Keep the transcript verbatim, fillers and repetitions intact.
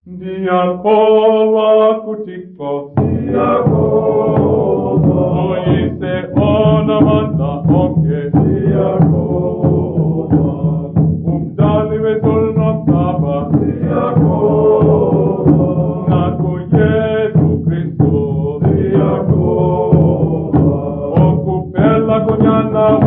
Diakowa kutiko, Diakowa, Moise ona manda oke, Diakowa, umdali wetolno saba, Diakowa, nako Yesu Kristo, Diakowa, okupela konyana